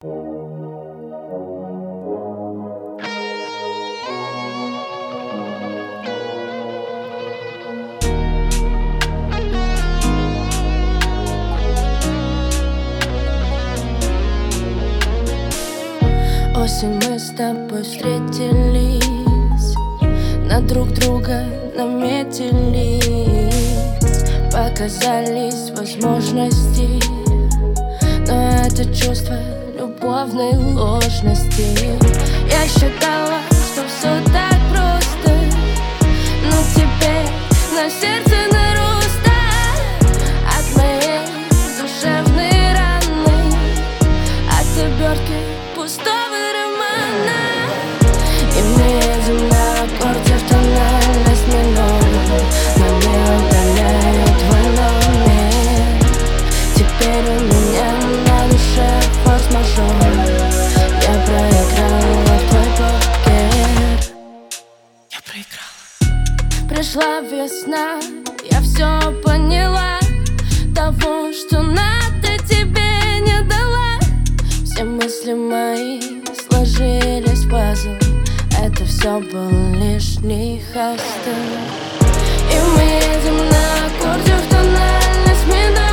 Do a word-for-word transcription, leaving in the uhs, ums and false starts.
Осень, мы с тобой встретились, на друг друга наметились, показались возможности, но это чувство любовной ложности. Я считала, что все так просто, но теперь на сердце нароста от моей душевной раны, от обертки пустого романа. И мы едем на аккорде в тональность минор, но не удаляют твой номер. Теперь у меня на душе форс-мажор. Я проиграла в твой покер. Я проиграла. Пришла весна, я все поняла. Того, что надо, тебе не дала. Все мысли мои сложились в пазл. Это все был лишний хастл. И мы едем на аккорде в тональность минор.